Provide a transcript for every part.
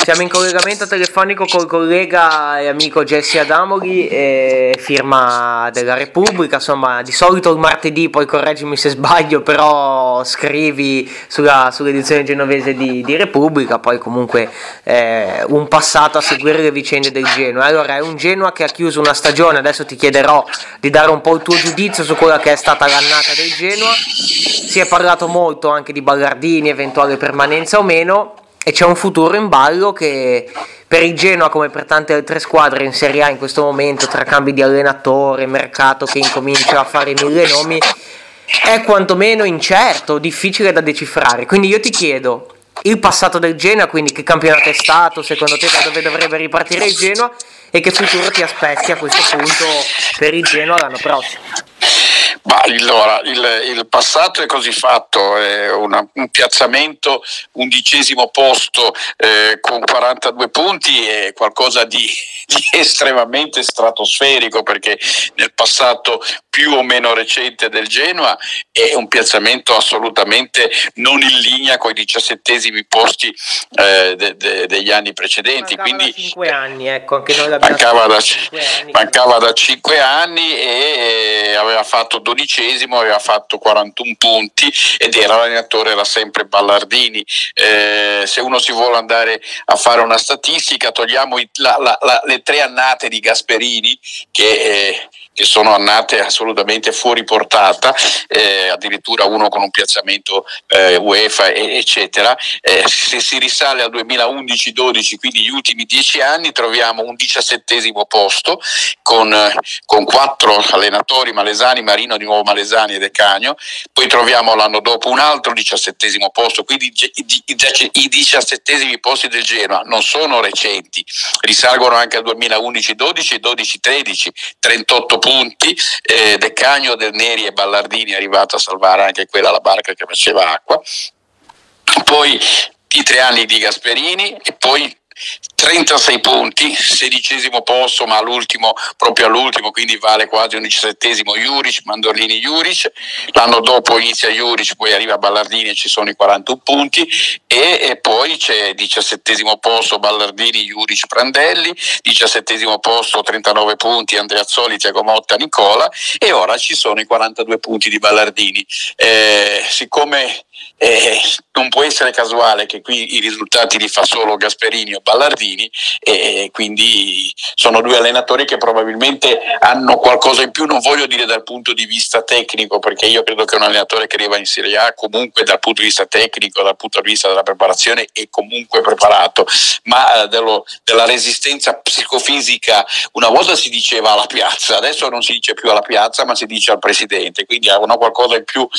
Siamo in collegamento telefonico col collega e amico Jesse Adamoli, firma della Repubblica. Insomma, di solito il martedì, poi correggimi se sbaglio, però scrivi sull'edizione genovese di Repubblica. Poi comunque un passato a seguire le vicende del Genoa. Allora, è un Genoa che ha chiuso una stagione. Adesso ti chiederò di dare un po' il tuo giudizio su quella che è stata l'annata del Genoa. Si è parlato molto anche di Ballardini, eventuale permanenza o meno, e c'è un futuro in ballo che per il Genoa, come per tante altre squadre in Serie A in questo momento, tra cambi di allenatore, mercato che incomincia a fare 1000 nomi, è quantomeno incerto, difficile da decifrare. Quindi io ti chiedo il passato del Genoa, quindi che campionato è stato, secondo te da dove dovrebbe ripartire il Genoa, e che futuro ti aspetti a questo punto per il Genoa l'anno prossimo. Ma allora, il passato è così fatto, è un piazzamento 11° posto con 42 punti, è qualcosa di estremamente stratosferico, perché nel passato più o meno recente del Genoa è un piazzamento assolutamente non in linea con i 17 posti degli anni precedenti. Mancava quindi da 5 anni, ecco, anche noi mancava da 5 anni e aveva fatto 12°, aveva fatto 41 punti ed l'allenatore era sempre Ballardini. Se uno si vuole andare a fare una statistica, togliamo le 3 annate di Gasperini che sono annate assolutamente fuori portata, addirittura uno con un piazzamento UEFA eccetera. Se si risale al 2011-12, quindi gli ultimi 10 anni, troviamo un 17° posto con 4 allenatori, Malesani, Marino, di nuovo Malesani e De Cagno. Poi troviamo l'anno dopo un altro 17° posto, quindi i 17 posti del Genoa non sono recenti, risalgono anche al 2011-12 e 12-13, 38 punti. De Cagno, Del Neri e Ballardini è arrivato a salvare anche quella la barca che faceva acqua. Poi i 3 anni di Gasperini e poi 36 punti, 16° posto, ma proprio all'ultimo, quindi vale quasi un 17°, Juric, Mandorlini, Juric. L'anno dopo inizia Juric, poi arriva Ballardini e ci sono i 41 punti, e poi c'è 17° posto Ballardini, Juric, Prandelli, 17° posto 39 punti Andreazzoli, Thiago Motta, Nicola, e ora ci sono i 42 punti di Ballardini. Siccome non può essere casuale che qui i risultati li fa solo Gasperini o Ballardini, e quindi sono 2 allenatori che probabilmente hanno qualcosa in più, non voglio dire dal punto di vista tecnico, perché io credo che un allenatore che arriva in Serie A comunque dal punto di vista tecnico, dal punto di vista della preparazione è comunque preparato, ma della resistenza psicofisica. Una volta si diceva alla piazza, adesso non si dice più alla piazza ma si dice al presidente, quindi hanno qualcosa in più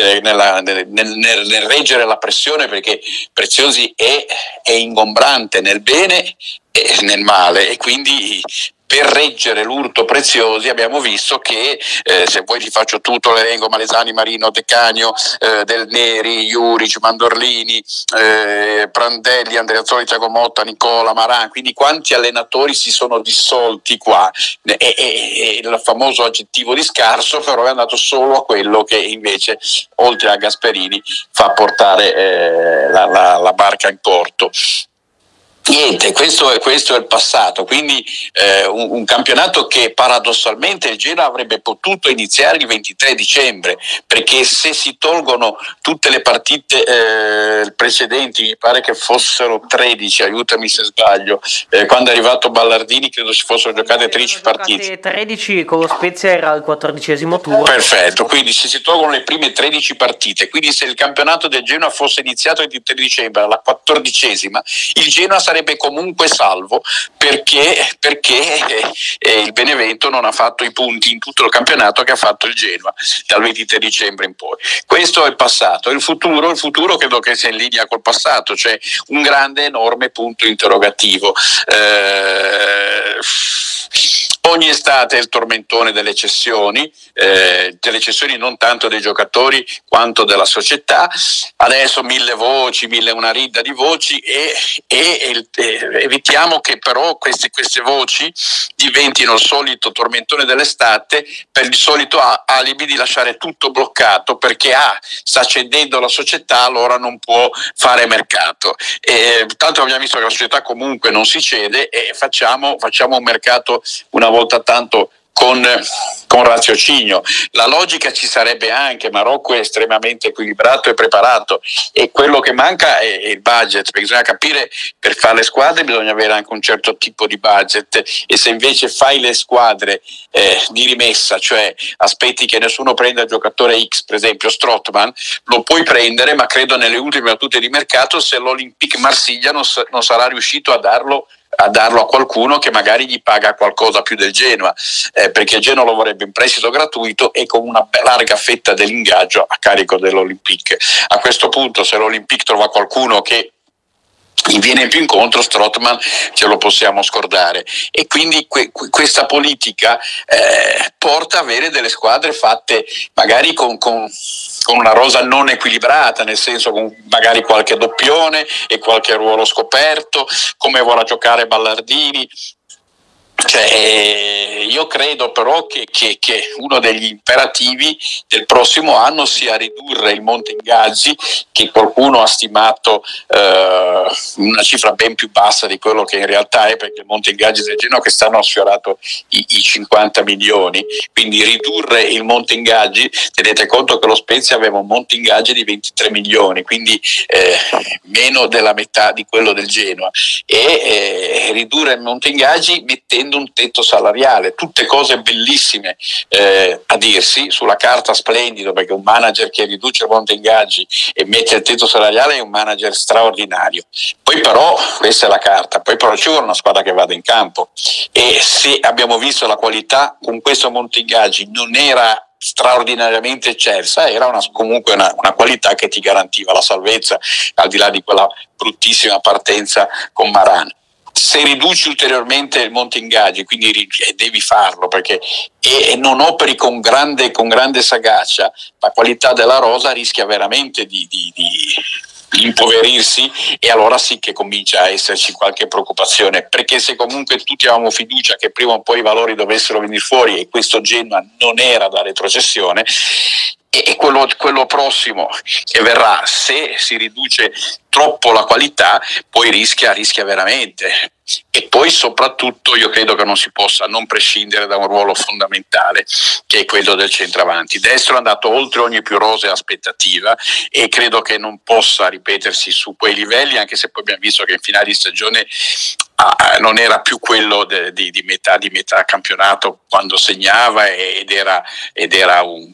nel reggere la pressione, perché Preziosi è ingombrante nel bene e nel male, e quindi per reggere l'urto Preziosi abbiamo visto che, se vuoi ti faccio tutto l'elenco: Malesani, Marino, De Cagno, Del Neri, Juric, Mandorlini, Prandelli, Andreazzoli, Thiago Motta, Nicola, Maran, quindi quanti allenatori si sono dissolti qua, e il famoso aggettivo di scarso però è andato solo a quello che invece, oltre a Gasperini, fa portare la barca in porto. Niente, questo è il passato, quindi un campionato che paradossalmente il Genoa avrebbe potuto iniziare il 23 dicembre, perché se si tolgono tutte le partite precedenti, mi pare che fossero 13, aiutami se sbaglio, quando è arrivato Ballardini credo si fossero giocate 13 partite. 13, con lo Spezia era il 14° turno. Perfetto, quindi se si tolgono le prime 13 partite, quindi se il campionato del Genoa fosse iniziato il 23 dicembre alla 14ª, il Genoa sarebbe comunque salvo, perché il Benevento non ha fatto i punti in tutto il campionato che ha fatto il Genoa dal 23 dicembre in poi. Questo è il passato. Il futuro credo che sia in linea col passato, cioè un grande enorme punto interrogativo. ogni estate è il tormentone delle cessioni non tanto dei giocatori quanto della società. Adesso 1000 voci, 1000 una ridda di voci e evitiamo che però queste voci diventino il solito tormentone dell'estate per il solito alibi di lasciare tutto bloccato perché sta cedendo la società, allora non può fare mercato. Tanto abbiamo visto che la società comunque non si cede e facciamo un mercato una volta tanto con raziocinio. La logica ci sarebbe anche, ma Rocco è estremamente equilibrato e preparato e quello che manca è il budget, perché bisogna capire, per fare le squadre bisogna avere anche un certo tipo di budget, e se invece fai le squadre di rimessa, cioè aspetti che nessuno prenda il giocatore X, per esempio Strootman, lo puoi prendere, ma credo nelle ultime battute di mercato se l'Olympique Marsiglia non sarà riuscito a darlo a qualcuno che magari gli paga qualcosa più del Genoa, perché Genoa lo vorrebbe in prestito gratuito e con una larga fetta dell'ingaggio a carico dell'Olympique. A questo punto, se l'Olympique trova qualcuno che gli viene più incontro, Strootman ce lo possiamo scordare, e quindi questa politica porta a avere delle squadre fatte magari con una rosa non equilibrata, nel senso con magari qualche doppione e qualche ruolo scoperto, come vorrà giocare Ballardini. Io credo però che uno degli imperativi del prossimo anno sia ridurre il monte ingaggi, che qualcuno ha stimato una cifra ben più bassa di quello che in realtà è, perché il monte ingaggi del Genoa quest'anno ha sfiorato i 50 milioni, quindi ridurre il monte ingaggi. Tenete conto che lo Spezia aveva un monte ingaggi di 23 milioni, quindi meno della metà di quello del Genoa, e ridurre il monte ingaggi mettendo un tetto salariale, tutte cose bellissime a dirsi, sulla carta splendido, perché un manager che riduce il monte ingaggi e mette il tetto salariale è un manager straordinario. Poi però, questa è la carta, poi però ci vuole una squadra che vada in campo, e se abbiamo visto la qualità con questo monte ingaggi non era straordinariamente eccelsa, era comunque una qualità che ti garantiva la salvezza, al di là di quella bruttissima partenza con Maran. Se riduci ulteriormente il monte ingaggi, quindi devi farlo, perché e non operi con grande sagacia, la qualità della rosa rischia veramente di impoverirsi, e allora sì che comincia a esserci qualche preoccupazione, perché se comunque tutti avevamo fiducia che prima o poi i valori dovessero venire fuori, e questo Genoa non era da retrocessione, e quello prossimo che verrà, se si riduce troppo la qualità, poi rischia veramente. E poi soprattutto io credo che non si possa non prescindere da un ruolo fondamentale, che è quello del centravanti. Destro è andato oltre ogni più rosea aspettativa e credo che non possa ripetersi su quei livelli, anche se poi abbiamo visto che in finale di stagione non era più quello di metà campionato quando segnava, ed era un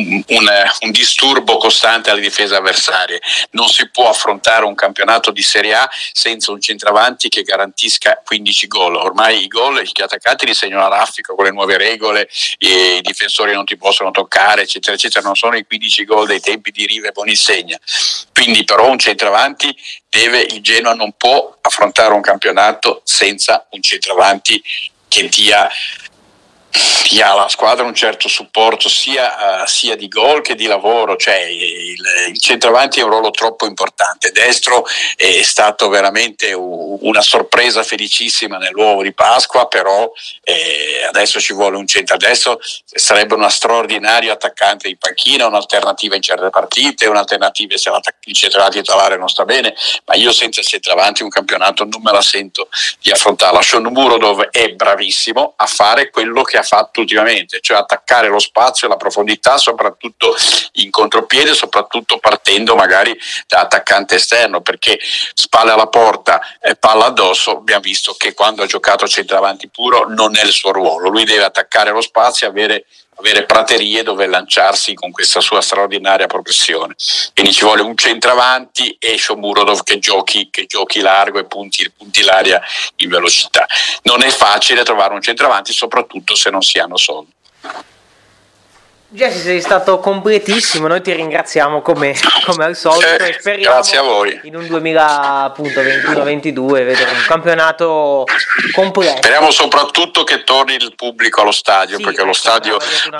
disturbo costante alle difese avversarie. Non si può affrontare un campionato di Serie A senza un centravanti che garantisca 15 gol. Ormai gli attaccati li segnano a raffica con le nuove regole, i difensori non ti possono toccare, eccetera eccetera, non sono i 15 gol dei tempi di Riva e Boninsegna. Quindi però un centravanti il Genoa non può affrontare un campionato senza un centravanti che dia alla squadra un certo supporto sia di gol che di lavoro, cioè il centravanti è un ruolo troppo importante. Destro è stato veramente una sorpresa felicissima nell'uovo di Pasqua, però adesso ci vuole un centrodestro, sarebbe uno straordinario attaccante di panchina, un'alternativa in certe partite, un'alternativa se il centravanti titolare non sta bene, ma io senza centravanti un campionato non me la sento di affrontarla. Shomurodov è bravissimo a fare quello che ha fatto ultimamente, cioè attaccare lo spazio e la profondità, soprattutto in contropiede, soprattutto partendo magari da attaccante esterno, perché spalle alla porta e palla addosso abbiamo visto che quando ha giocato centravanti puro non è il suo ruolo. Lui deve attaccare lo spazio e avere praterie dove lanciarsi con questa sua straordinaria progressione. Quindi ci vuole un centravanti e Shomurodov che giochi largo e punti l'aria in velocità. Non è facile trovare un centravanti, soprattutto se non si hanno soldi. Jesse, sei stato completissimo, noi ti ringraziamo come al solito e speriamo grazie a voi. in un 2021-22 vedere un campionato completo. Speriamo soprattutto che torni il pubblico allo stadio, sì, perché lo stadio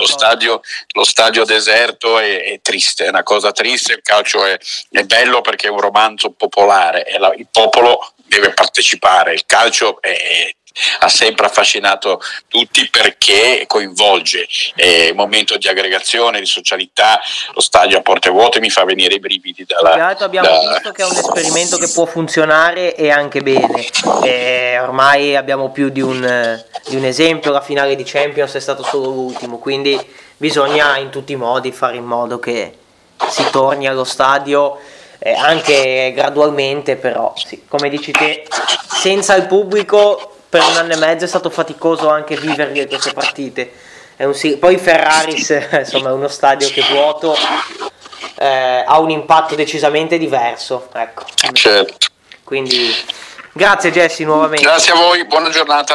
deserto è triste, è una cosa triste. Il calcio è bello perché è un romanzo popolare e il popolo deve partecipare. Il calcio ha sempre affascinato tutti perché coinvolge, è un momento di aggregazione, di socialità. Lo stadio a porte vuote mi fa venire i brividi abbiamo visto che è un esperimento che può funzionare e anche bene, ormai abbiamo più di un esempio. La finale di Champions è stato solo l'ultimo, quindi bisogna in tutti i modi fare in modo che si torni allo stadio, anche gradualmente, però sì, come dici te, senza il pubblico per un anno e mezzo è stato faticoso anche viverle queste partite. Poi Ferraris insomma è uno stadio che vuoto ha un impatto decisamente diverso, ecco. Certo. Quindi grazie Jesse nuovamente. Grazie a voi, buona giornata.